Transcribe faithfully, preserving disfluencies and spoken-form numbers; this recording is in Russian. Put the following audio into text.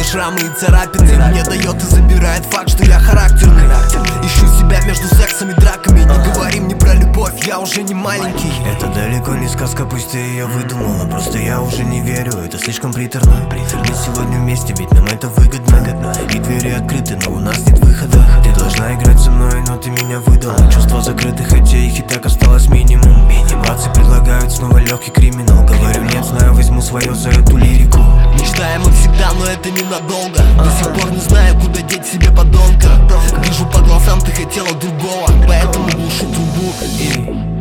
шрамы и царапины. Мне дает и забирает факт, что я характерный. Ищу себя между сексом и драками. Не говори мне про любовь, я уже не маленький. Это далеко не сказка, пусть ты ее выдумала. Просто я уже не верю, это слишком приторно. Мы сегодня вместе, ведь нам это выгодно. И двери открыты, но у нас нет выхода. Ты должна играть со мной, но ты меня выдала. Чувства закрыты, хотя их и так осталось минимум. Бацы предлагают снова легкий криминал. Говорю нет, знаю, возьму свое за эту лирику. Мечтаем мы всегда, но это ненадолго. До сих пор не знаю, куда деть себе подонка. Вижу по глазам, ты хотела другого, поэтому глушу трубу. И